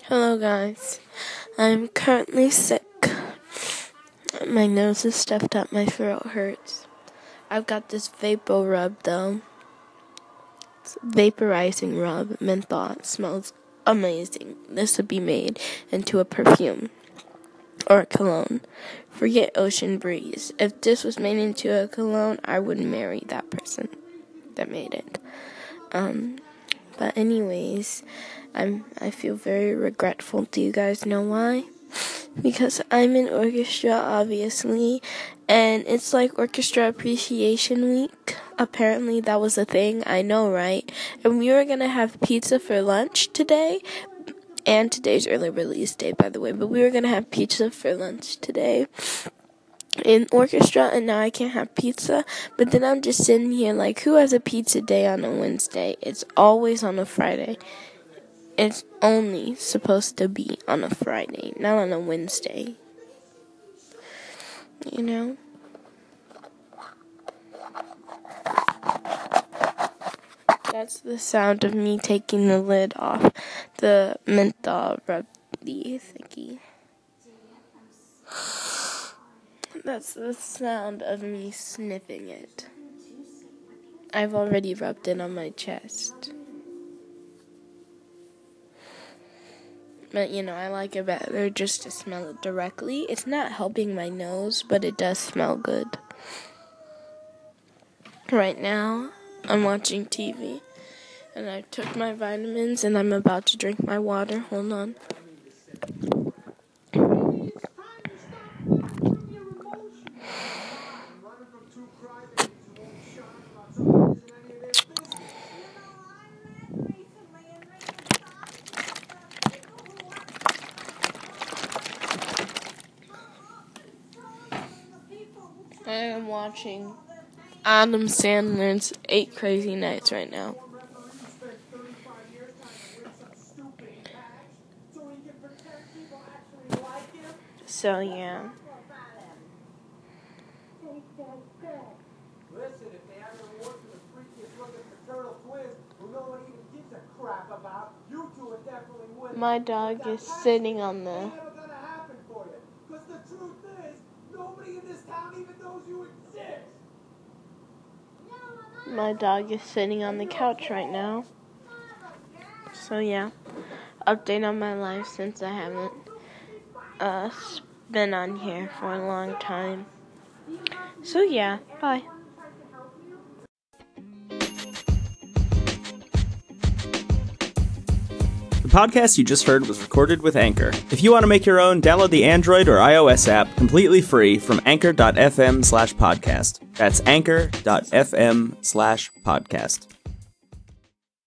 Hello guys, I'm currently sick. My nose is stuffed up, my throat hurts. I've got this vapor rub though. It's vaporizing rub, menthol. It smells amazing. This would be made into a perfume or a cologne. Forget Ocean Breeze. If this was made into a cologne, I would marry that person that made it. But anyways, I feel very regretful. Do you guys know why? Because I'm in orchestra, obviously, and it's like Orchestra Appreciation Week. Apparently that was a thing, I know, right? And we were gonna have pizza for lunch today, and today's early release day, by the way, but we were gonna have pizza for lunch today in orchestra, and now I can't have pizza. But then I'm just sitting here like, who has a pizza day on a Wednesday? It's always on a Friday. It's only supposed to be on a Friday, not on a Wednesday. You know? That's the sound of me taking the lid off the menthol rubby thingy. That's the sound of me sniffing it. I've already rubbed it on my chest. But, I like it better just to smell it directly. It's not helping my nose, but it does smell good. Right now, I'm watching TV. And I took my vitamins, and I'm about to drink my water. Hold on. I am watching Adam Sandler's 8 Crazy Nights right now. So, yeah. Listen, if they haven't worked with the freakiest looking fraternal twins who no one even gives a crap about, you two are definitely winning. My dog is sitting on the... It's never gonna happen for you. Because the truth is, nobody in this town even knows you exist. My dog is sitting on the couch right now. So, yeah. Update on my life since I haven't been on here for a long time. So, yeah. Bye. The podcast you just heard was recorded with Anchor. If you want to make your own, download the Android or iOS app completely free from anchor.fm/podcast. That's anchor.fm/podcast.